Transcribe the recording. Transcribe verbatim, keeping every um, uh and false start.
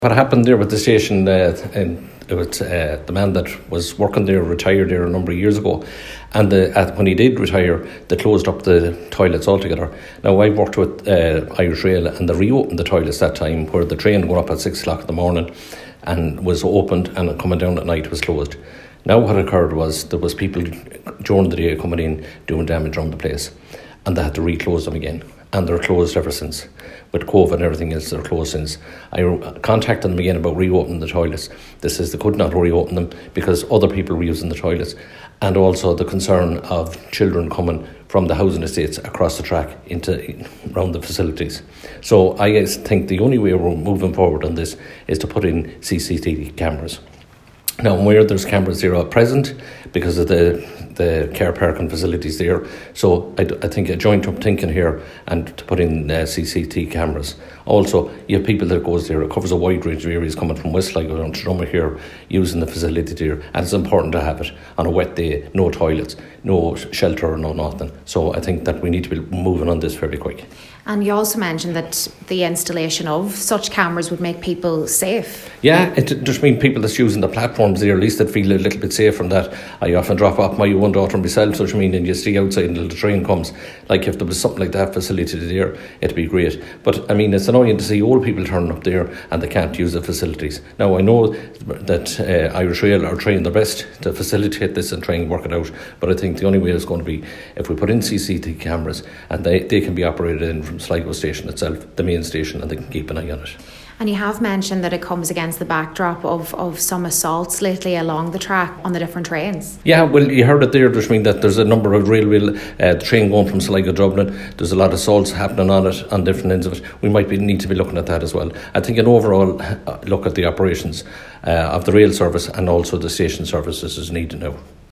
What happened there with the station, uh, and it was uh, the man that was working there retired there a number of years ago, and the, uh, when he did retire, they closed up the toilets altogether. Now, I worked with uh, Irish Rail, and they reopened the toilets that time, where the train went up at six o'clock in the morning and was opened, and coming down at night was closed. Now what occurred was there was people during the day coming in doing damage around the place, and they had to reclose them again, and they're closed ever since. With COVID and everything else, they're closed since. I contacted them again about reopening the toilets. They says they could not reopen them because other people were using the toilets, and also the concern of children coming from the housing estates across the track into around the facilities. So I think the only way we're moving forward on this is to put in C C T V cameras. Now, where there's cameras there at present, because of the the car parking facilities there, so I, I think a joint up thinking here and to put in uh, C C T V cameras. Also, you have people that goes there, it covers a wide range of areas coming from West Sligo down to Drummer here, using the facility there, and it's important to have it on a wet day, no toilets, no shelter, no nothing. So I think that we need to be moving on this fairly quick. And you also mentioned that the installation of such cameras would make people safe. Yeah, it just means people that's using the platforms there, at least that feel a little bit safe from that. I often drop off my one daughter myself, so I mean, and you see outside until the train comes. Like if there was something like that facility there, it'd be great. But I mean, it's annoying to see old people turning up there and they can't use the facilities. Now, I know that uh, Irish Rail are trying their best to facilitate this and try and work it out, but I think the only way is going to be if we put in C C T V cameras, and they, they can be operated in from Sligo station itself, the main station, and they can keep an eye on it. And you have mentioned that it comes against the backdrop of, of some assaults lately along the track on the different trains. Yeah, well, you heard it there, just mean that there's a number of railway, uh, the train going from Sligo to Dublin, there's a lot of assaults happening on it, on different ends of it. We might be, need to be looking at that as well. I think an overall look at the operations uh, of the rail service and also the station services is needed now.